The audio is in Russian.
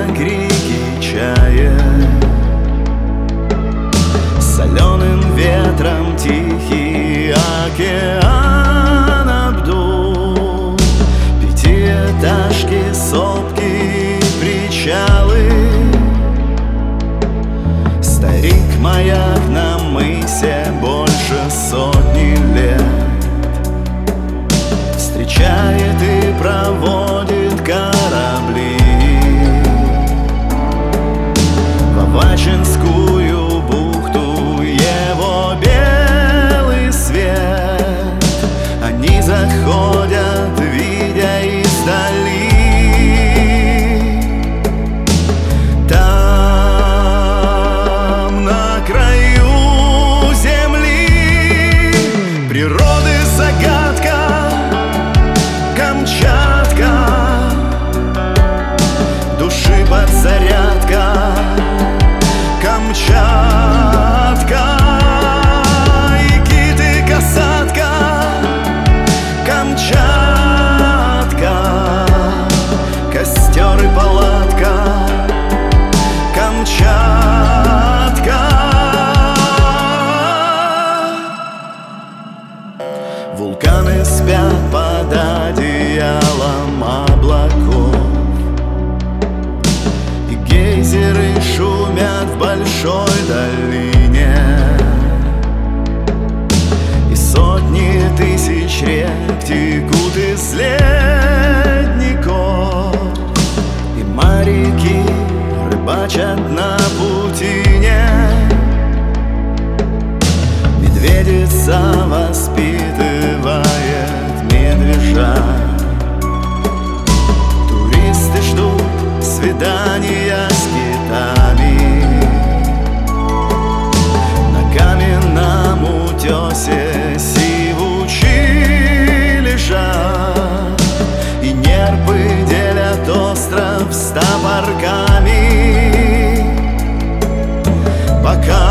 реки чает, соленым ветром тихий океан обдул. Пятиэтажки, сопки, причалы, старик-маяк на мысе больше сотни лет встречает и проводит корабли в Авачинскую бухту. Его белый свет они заходят, видя издали. Там, на краю земли, природы загадка Камчатка, души подзарядка Камчатка, и кит, и касатка Камчатка, костер и палатка Камчатка. Вулканы спят под одеялом облаков, и гейзеры шумят в большой долине, и сотни тысяч рек текут из ледников, и моряки рыбачат на путине. Медведица воспитывает медвежат, туристы ждут свидания с китами. На каменном утесе сивучи лежат, и нерпы делят остров 100 парками. Пока